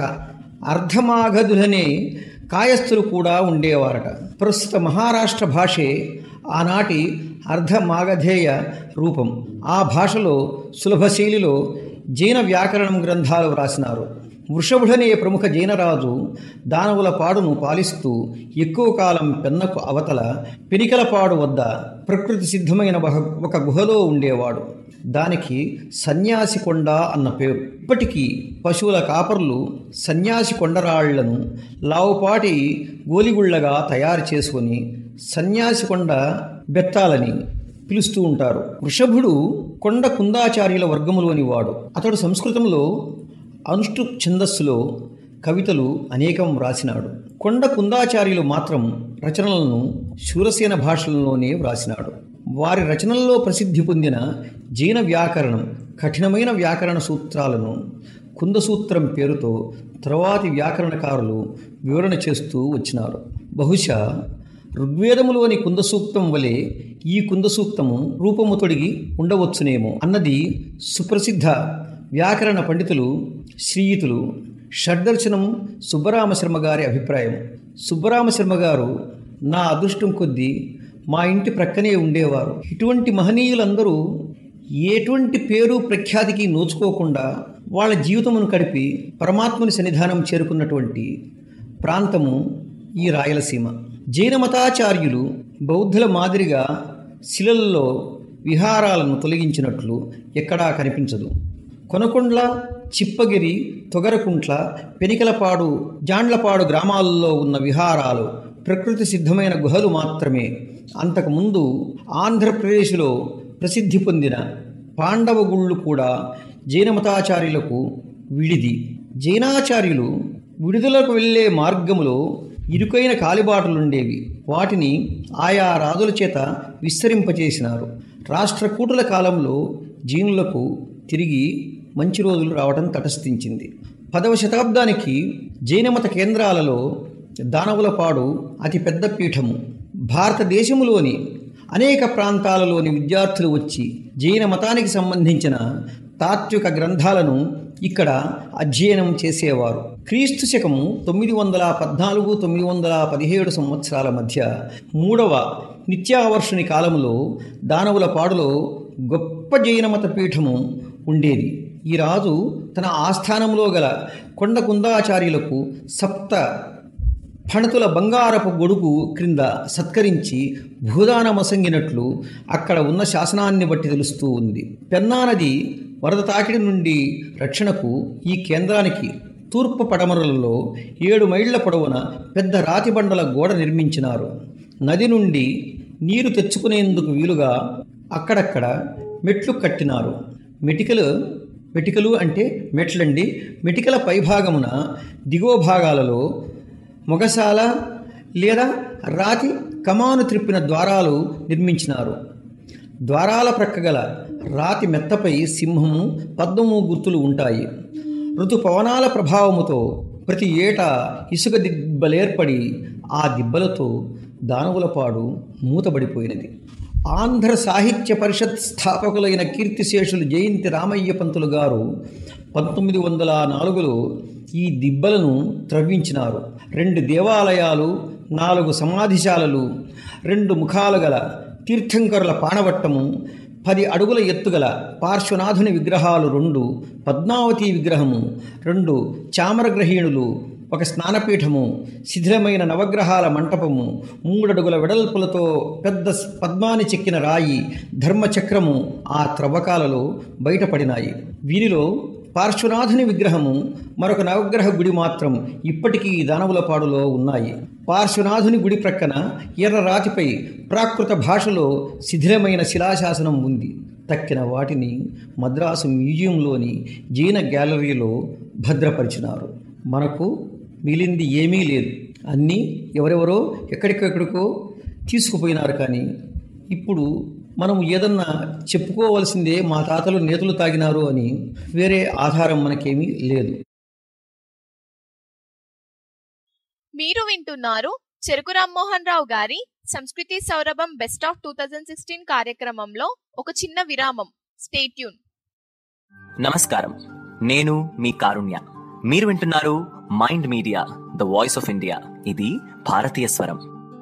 అర్ధమాగధులనే కాయస్థులు కూడా ఉండేవారట. ప్రస్తుత మహారాష్ట్ర భాషే ఆనాటి అర్ధమాగధేయ రూపం. ఆ భాషలో సులభ శైలిలో జైన వ్యాకరణం గ్రంథాలు వ్రాసినారు. వృషభుడనే ప్రముఖ జైనరాజు దానవులపాడును పాలిస్తూ ఎక్కువ కాలం పెన్నకు అవతల పెనికలపాడు వద్ద ప్రకృతి సిద్ధమైన ఒక గుహలో ఉండేవాడు. దానికి సన్యాసి కొండ అన్న పేరు. ఇప్పటికీ పశువుల కాపర్లు సన్యాసి కొండరాళ్లను లావుపాటి గోలిగుళ్లగా తయారు చేసుకొని సన్యాసి కొండ బెత్తాలని పిలుస్తూ ఉంటారు. వృషభుడు కొండ కుందాచార్యుల వర్గములోని వాడు. అతడు సంస్కృతంలో అనుష్టు ఛందస్సులో కవితలు అనేకం వ్రాసినాడు. కొండ కుందాచార్యులు మాత్రం రచనలను శూరసేన భాషలలోనే వ్రాసినాడు. వారి రచనల్లో ప్రసిద్ధి పొందిన జైన వ్యాకరణం, కఠినమైన వ్యాకరణ సూత్రాలను కుందసూత్రం పేరుతో తరువాతి వ్యాకరణకారులు వివరణ చేస్తూ వచ్చినారు. బహుశా ఋగ్వేదములోని కుందసూక్తం వలె ఈ కుందసూక్తము రూపము తొడిగి ఉండవచ్చునేమో అన్నది సుప్రసిద్ధ వ్యాకరణ పండితులు శ్రీయుతులు షడ్దర్శనం సుబ్బరామశర్మ గారి అభిప్రాయం. సుబ్బరామశర్మ గారు నా అదృష్టం కొద్దీ మా ఇంటి ప్రక్కనే ఉండేవారు. ఇటువంటి మహనీయులందరూ ఎటువంటి పేరు ప్రఖ్యాతికి నోచుకోకుండా వాళ్ళ జీవితమును గడిపి పరమాత్మని సన్నిధానం చేరుకున్నటువంటి ప్రాంతము ఈ రాయలసీమ. జైన మతాచార్యులు బౌద్ధుల మాదిరిగా శిలల్లో విహారాలను తొలగించినట్లు ఎక్కడా కనిపించదు. కొనకొండ్ల, చిప్పగిరి, తొగరకుంట్ల, పెనికలపాడు, జాండ్లపాడు గ్రామాల్లో ఉన్న విహారాలు ప్రకృతి సిద్ధమైన గుహలు మాత్రమే. అంతకుముందు ఆంధ్రప్రదేశ్లో ప్రసిద్ధి పొందిన పాండవగుళ్ళు కూడా జైనమతాచార్యులకు విడిది. జైనాచార్యులు విడుదలకు వెళ్ళే మార్గములో ఇరుకైన కాలిబాటలుండేవి. వాటిని ఆయా రాజుల చేత విస్తరింపచేసినారు. రాష్ట్రకూటుల కాలంలో జైనులకు తిరిగి మంచి రోజులు రావడం తటస్థించింది. పదవ శతాబ్దానికి జైనమత కేంద్రాలలో దానవులపాడు అతిపెద్ద పీఠము. భారతదేశములోని అనేక ప్రాంతాలలోని విద్యార్థులు వచ్చి జైన మతానికి సంబంధించిన తాత్విక గ్రంథాలను ఇక్కడ అధ్యయనం చేసేవారు. క్రీస్తు శకము తొమ్మిది వందల పద్నాలుగు తొమ్మిది వందల పదిహేడు సంవత్సరాల మధ్య మూడవ నిత్యావర్షుని కాలంలో దానవులపాడులో గొప్ప జైనమత పీఠము ఉండేది. ఈ రాజు తన ఆస్థానంలో గల కొండ కుందాచార్యులకు సప్త ఫణతుల బంగారపు గొడుగు క్రింద సత్కరించి భూదానమసంగినట్లు అక్కడ ఉన్న శాసనాన్ని బట్టి తెలుస్తూ ఉంది. పెన్నా నది వరద తాకిడి నుండి రక్షణకు ఈ కేంద్రానికి తూర్పు పడమరలలో ఏడు మైళ్ల పొడవున పెద్ద రాతి బండల గోడ నిర్మించినారు. నది నుండి నీరు తెచ్చుకునేందుకు వీలుగా అక్కడక్కడ మెట్లు కట్టినారు. మెటికలు మెటికలు అంటే మెట్లండి. మెటికల పైభాగమున దిగువ భాగాలలో మొగసాల లేదా రాతి కమాను త్రిప్పిన ద్వారాలు నిర్మించినారు. ద్వారాల ప్రక్కగల రాతి మెత్తపై సింహము పద్మము గుర్తులు ఉంటాయి. ఋతుపవనాల ప్రభావముతో ప్రతి ఏటా ఇసుక దిబ్బలేర్పడి ఆ దిబ్బలతో దానవులపాడు మూతబడిపోయినది. ఆంధ్ర సాహిత్య పరిషత్ స్థాపకులైన కీర్తిశేషులు జయంతి రామయ్య పంతులు గారు పంతొమ్మిది వందల నాలుగులో ఈ దిబ్బలను త్రవ్వించినారు. రెండు దేవాలయాలు, నాలుగు సమాధిశాలలు, రెండు ముఖాలు గల తీర్థంకరుల పాణవట్టము, పది అడుగుల ఎత్తుగల పార్శ్వనాథుని విగ్రహాలు రెండు, పద్మావతి విగ్రహము, రెండు చామరగ్రహీణులు, ఒక స్నానపీఠము, శిథిలమైన నవగ్రహాల మంటపము, మూడడుగుల వెడల్పులతో పెద్ద పద్మాని చెక్కిన రాయి, ధర్మచక్రము ఆ త్రవ్వకాలలో బయటపడినాయి. వీరిలో పార్శ్వనాథుని విగ్రహము, మరొక నవగ్రహ గుడి మాత్రం ఇప్పటికీ దానవులపాడులో ఉన్నాయి. పార్శ్వనాథుని గుడి ప్రక్కన ఎర్ర రాతిపై ప్రాకృత భాషలో శిథిలమైన శిలాశాసనం ఉంది. తక్కిన వాటిని మద్రాసు మ్యూజియంలోని జైన గ్యాలరీలో భద్రపరిచినారు. మనకు మిగిలింది ఏమీ లేదు. అన్నీ ఎవరెవరో ఎక్కడికెక్కడికో తీసుకుపోయినారు. కానీ ఇప్పుడు మనం ఏదన్నా చెప్పుకోవాల్సిందే మా తాతలు నేతలు తాగినారు అని. వేరే ఆధారం మనకేమీ లేదు.
మీరు వింటున్నారు చెరుకు రామ్మోహన్ రావు గారి సంస్కృతి సౌరభం best of two thousand sixteen కార్యక్రమంలో ఒక చిన్న విరామం. Stay tune.
నమస్కారం, నేను మీ కారుణ్య. మీరు వింటున్నారు mind media, the voice of India. ఇది భారతీయ స్వరం.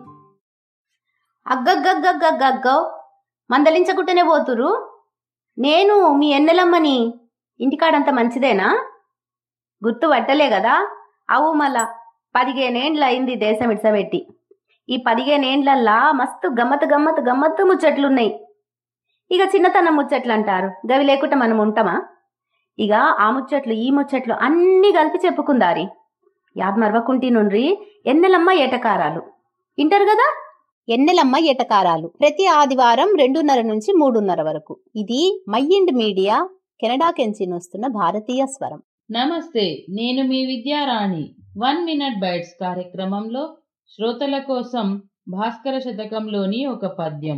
అగ్గగ్గగ్గగ్గగ్గో మందలించకుంటేనే పోతురు. నేను మీ ఎన్నెలమ్మని. ఇంటికాడంత మంచిదేనా? గుర్తు పట్టలే కదా? అవు మళ్ళా పదిహేనేండ్ల అయింది దేశం ఇడ్సబెట్టి. ఈ పదిహేనేండ్లల్లా మస్తు గమ్మత్ గమ్మత్ గమ్మత్తు ముచ్చట్లున్నాయి. ఇక చిన్నతనం ముచ్చట్లు అంటారు, గవి లేకుండా మనం ఉంటామా? ఇక ఆ ముచ్చట్లు ఈ ముచ్చట్లు అన్నీ కలిపి చెప్పుకుందారి. యాద్ మరవకుంటి నుండ్రి ఎన్నెలమ్మ ఏటకారాలు వింటారు కదా? ఎన్నెలమ్మ ఏటకారాలు ప్రతి ఆదివారం రెండున్నర నుంచి మూడున్నర వరకు. ఇది మైండ్ మీడియా, కెనడా కెంచి వస్తున్న భారతీయ స్వరం.
నమస్తే, నేను మీ విద్యారాణి. వన్ మినిట్ బైట్స్ కార్యక్రమంలో శ్రోతల కోసం భాస్కర శతకంలోని ఒక పద్యం.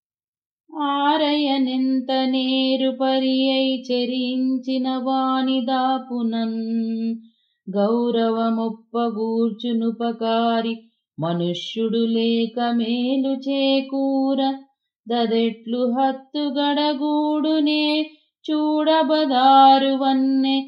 ఆరయనెంత నేరు పరియై చెరించిన వాని దాపునన్ గౌరవమొప్పగూర్చునుపకారి మనుష్యుడు లేక మేలు చేకూర దదెట్లు హత్తు గడగూడునే చూడబదారు వన్నె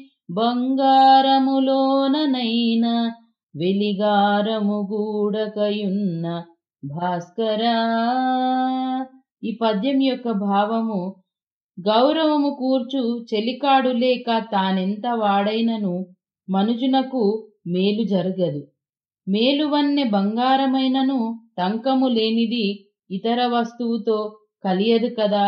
బంగారములోననైన వెలిగారము గూడకయున్న భాస్కరా. ఈ పద్యం యొక్క భావము, గౌరవము కూర్చు చెలికాడు లేక తానెంత వాడైనను మనుజునకు మేలు జరగదు. మేలువన్నె బంగారమైనను టంకము లేనిది ఇతర వస్తువుతో కలియదు కదా.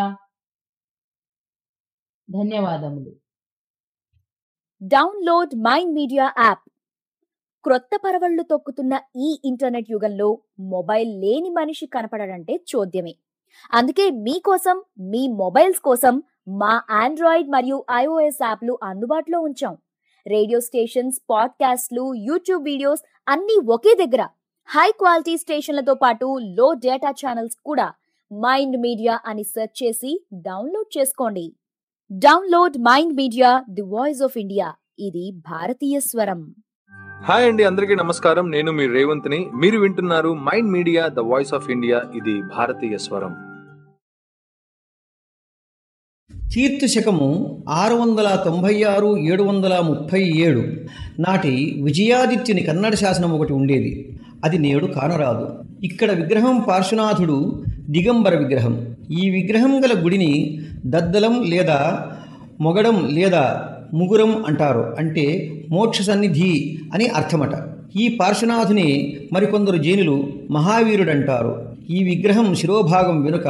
ధన్యవాదములు.
Download mind media app. క్రొత్త పరవళ్లు తొక్కుతున్న ఈ ఇంటర్నెట్ యుగంలో మొబైల్ లేని మనిషి కనపడడంటే చోద్యమే. అందుకే మీకోసం, మీ మొబైల్స్ కోసం మా ఆండ్రాయిడ్ మరియు ఐఓఎస్ యాప్లు అందుబాటులో ఉంచాం. రేడియో స్టేషన్స్, పాడ్కాస్ట్లు, యూట్యూబ్ వీడియోస్ అన్నీ ఒకే దగ్గర. హై క్వాలిటీ స్టేషన్లతో పాటు లో డేటా ఛానల్స్ కూడా. మైండ్ మీడియా అని సెర్చ్ చేసి డౌన్లోడ్ చేసుకోండి. Download mind media, the voice of India. ఇది భారతీయ స్వరం.
హాయ్ అండి, అందరికీ నమస్కారం. నేను మీ రేవంత్ని. మీరు వింటున్నారు mind media, the voice of India. ఇది భారతీయ స్వరం.
కీర్తి శకము ఆరు వందల తొంభై ఆరు ఏడు వందల ముప్పై ఏడు నాటి విజయాదిత్యుని కన్నడ శాసనం ఒకటి ఉండేది. అది నేడు కానరాదు. ఇక్కడ విగ్రహం పార్శ్వనాథుడు దిగంబర విగ్రహం. ఈ విగ్రహం గల గుడిని దద్దలం లేదా మొగడం లేదా ముగురం అంటారు. అంటే మోక్ష సన్నిధి అని అర్థమట. ఈ పార్శ్వనాథుని మరికొందరు జైనులు మహావీరుడంటారు. ఈ విగ్రహం శిరోభాగం వెనుక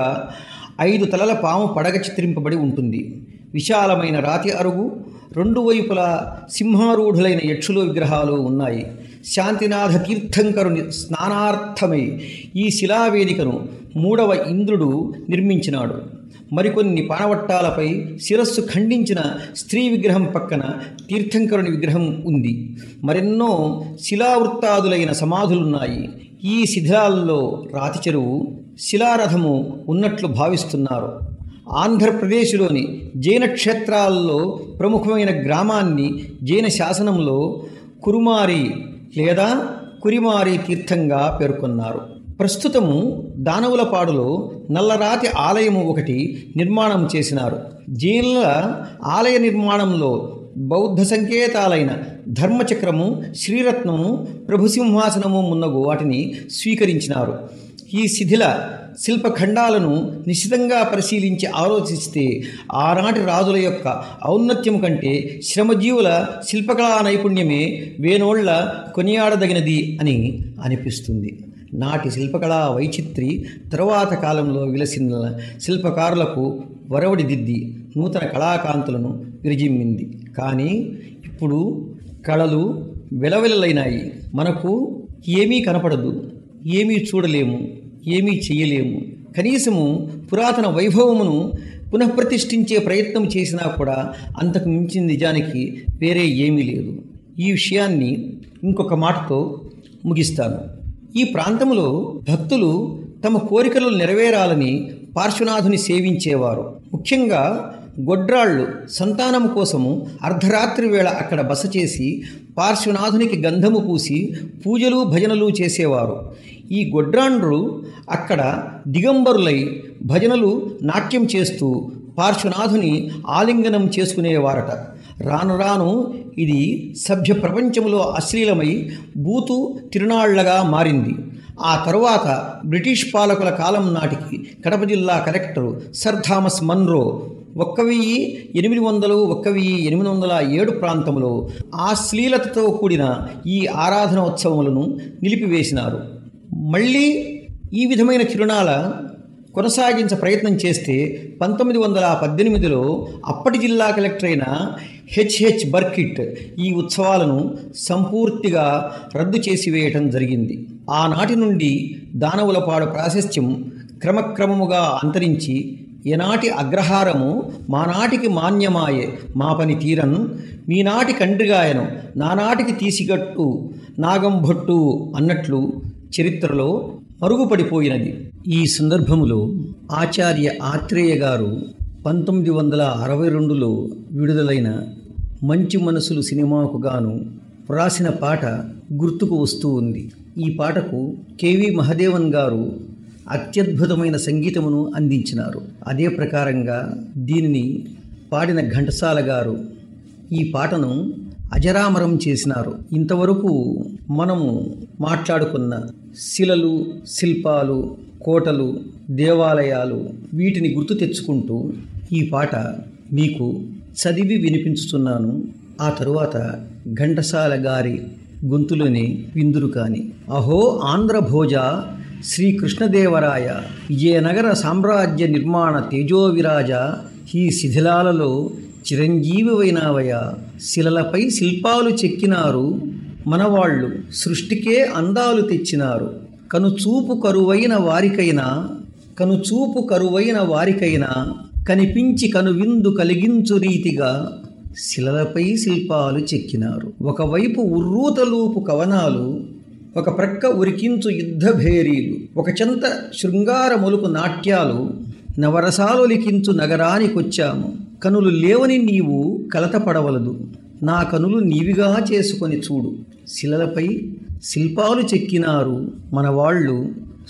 ఐదు తలల పాము పడగ చిత్రింపబడి ఉంటుంది. విశాలమైన రాతి అరుగు, రెండు వైపులా సింహారూఢులైన యక్షుల విగ్రహాలు ఉన్నాయి. శాంతినాథ తీర్థంకరుని స్నానార్థమై ఈ శిలావేదికను మూడవ ఇంద్రుడు నిర్మించినాడు. మరికొన్ని పానవట్టాలపై శిరస్సు ఖండించిన స్త్రీ విగ్రహం పక్కన తీర్థంకరుని విగ్రహం ఉంది. మరెన్నో శిలావృత్తాదులైన సమాధులున్నాయి. ఈ శిథిలాల్లో రాతి చెరువు, శిలారథము ఉన్నట్లు భావిస్తున్నారు. ఆంధ్రప్రదేశ్లోని జైన క్షేత్రాల్లో ప్రముఖమైన గ్రామాన్ని జైన శాసనంలో కురుమారి లేదా కురిమారి తీర్థంగా పేర్కొన్నారు. ప్రస్తుతము దానవులపాడులో నల్లరాతి ఆలయము ఒకటి నిర్మాణం చేసినారు. జైనుల ఆలయ నిర్మాణంలో బౌద్ధ సంకేతాలైన ధర్మచక్రము, శ్రీరత్నము, ప్రభుసింహాసనము మున్నగు వాటిని స్వీకరించినారు. ఈ శిథిల శిల్పఖండాలను నిశితంగా పరిశీలించి ఆలోచిస్తే ఆనాటి రాజుల యొక్క ఔన్నత్యం కంటే శ్రమజీవుల శిల్పకళా నైపుణ్యమే వేనోళ్ల కొనియాడదగినది అని అనిపిస్తుంది. నాటి శిల్పకళా వైచిత్రి తరువాత కాలంలో విలసిన శిల్పకారులకు వరవడి దిద్ది నూతన కళాకాంతులను విరజిమ్మింది. కానీ ఇప్పుడు కళలు వెలవెలలైనాయి. మనకు ఏమీ కనపడదు, ఏమీ చూడలేము, ఏమీ చెయ్యలేము. కనీసము పురాతన వైభవమును పునఃప్రతిష్ఠించే ప్రయత్నం చేసినా కూడా అంతకు మించిన నిజానికి వేరే ఏమీ లేదు. ఈ విషయాన్ని ఇంకొక మాటతో ముగిస్తాను. ఈ ప్రాంతంలో భక్తులు తమ కోరికలు నెరవేరాలని పార్శ్వనాథుని సేవించేవారు. ముఖ్యంగా గొడ్రాళ్ళు సంతానం కోసము అర్ధరాత్రి వేళ అక్కడ బస చేసి పార్శ్వనాథునికి గంధము పూసి పూజలు భజనలు చేసేవారు. ఈ గొడ్రాండ్రు అక్కడ దిగంబరులై భజనలు నాట్యం చేస్తూ పార్శ్వనాథుని ఆలింగనం చేసుకునేవారట. రాను రాను ఇది సభ్య ప్రపంచంలో అశ్లీలమై బూతు తిరునాళ్లగా మారింది. ఆ తరువాత బ్రిటిష్ పాలకుల కాలం నాటికి కడప జిల్లా కలెక్టర్ సర్ థామస్ మన్రో ఒక్క వెయ్యి ఎనిమిది వందలు ఒక్క వెయ్యి ఎనిమిది వందల ఏడు ప్రాంతంలో అశ్లీలతతో కూడిన ఈ ఆరాధన ఉత్సవములను నిలిపివేసినారు. మళ్ళీ ఈ విధమైన తిరునాళ కొనసాగించ ప్రయత్నం చేస్తే పంతొమ్మిది వందల పద్దెనిమిదిలో అప్పటి జిల్లా కలెక్టర్ అయిన హెచ్హెచ్ బర్కిట్ ఈ ఉత్సవాలను సంపూర్తిగా రద్దు చేసివేయటం జరిగింది. ఆనాటి నుండి దానవులపాడు ప్రాశస్త్యం క్రమక్రమముగా అంతరించి ఏనాటి అగ్రహారము మానాటికి మాన్యమాయే మా పని తీరను మీనాటి కండ్రిగాయను నానాటికి తీసిగట్టు నాగంభొట్టు అన్నట్లు చరిత్రలో మరుగుపడిపోయినది. ఈ సందర్భములో ఆచార్య ఆత్రేయ గారు పంతొమ్మిది వందల అరవై రెండులో విడుదలైన మంచి మనసులు సినిమాకు గాను వ్రాసిన పాట గుర్తుకు వస్తూ ఉంది. ఈ పాటకు కెవి మహదేవన్ గారు అత్యద్భుతమైన సంగీతమును అందించినారు. అదే ప్రకారంగా దీనిని పాడిన ఘంటసాల గారు ఈ పాటను అజరామరం చేసినారు. ఇంతవరకు మనము మాట్లాడుకున్న శిలలు, శిల్పాలు, కోటలు, దేవాలయాలు వీటిని గుర్తు తెచ్చుకుంటూ ఈ పాట మీకు చదివి వినిపించుతున్నాను. ఆ తరువాత ఘంటసాల గారి గొంతులోని విందురు కాని. అహో ఆంధ్రభోజ శ్రీకృష్ణదేవరాయ విజయనగర సామ్రాజ్య నిర్మాణ తేజోవిరాజ ఈ శిథిలాలలో చిరంజీవివైనావయ శిలలపై శిల్పాలు చెక్కినారు మనవాళ్ళు సృష్టికే అందాలు తెచ్చినారు కనుచూపు కరువైన వారికైనా కనుచూపు కరువైన వారికైనా కనిపించి కనువిందు కలిగించు రీతిగా శిలలపై శిల్పాలు చెక్కినారు. ఒకవైపు ఉర్రూతలూపు కవనాలు, ఒక ప్రక్క ఉరికించు యుద్ధ భేరీలు, ఒక చెంత శృంగార మొలుకు నాట్యాలు, నవరసాలు లిఖించు నగరానికొచ్చాము. కనులు లేవని నీవు కలతపడవలదు, నా కనులు నీవిగా చేసుకొని చూడు. శిలలపై శిల్పాలు చెక్కినారు మనవాళ్ళు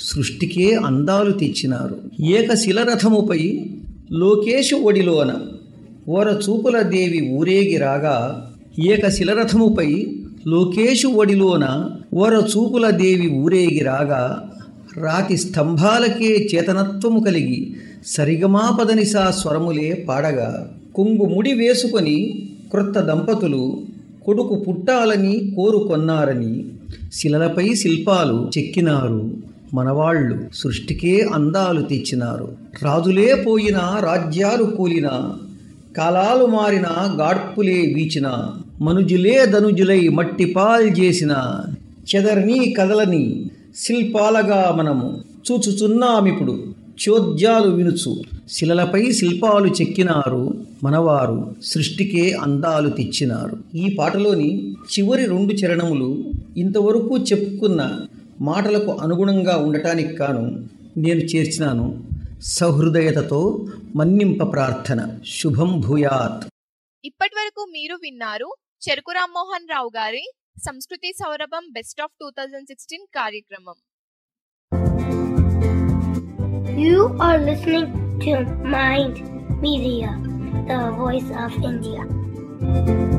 సృష్టికే అందాలు తెచ్చినారు. ఏక శిలరథముపై లోకేశు ఒడిలోన ఓరచూపుల దేవి ఊరేగి రాగా ఏకశిలరథముపై లోకేశు ఒడిలోన ఓరచూపుల దేవి ఊరేగి రాగా రాతి స్తంభాలకే చేతనత్వము కలిగి సరిగమాపదనిసా స్వరములే పాడగా కొంగు ముడి వేసుకొని క్రొత్త దంపతులు కొడుకు పుట్టాలని కోరుకొన్నారని శిలలపై శిల్పాలు చెక్కినారు మనవాళ్ళు సృష్టికే అందాలు తెచ్చినారు. రాజులే పోయినా రాజ్యాలు కూలినా కాలాలు మారిన గాడ్పులే వీచిన మనుజులే ధనుజులై మట్టిపాల్ చేసిన చెదరని కదలని శిల్పాలగా మనము చూచుచున్నామిప్పుడు చోద్యాలు వినుచు శిలలపై శిల్పాలు చెక్కినారు మనవారు సృష్టికే అందాలు తెచ్చినారు. ఈ పాటలోని చివరి రెండు చరణములు ఇంతవరకు చెప్పుకున్న మాటలకు అనుగుణంగా ఉండటానికి కాను నేను చేర్చినాను. సహృదయతతో మన్నింప ప్రార్థన. శుభం భూయాత్.
ఇప్పటి వరకు మీరు విన్నారు చెరుకు రామ్మోహన్ రావు గారి సంస్కృతి సౌరభం best of two thousand sixteen కార్యక్రమం.
You are listening to Mind Media, the voice of India.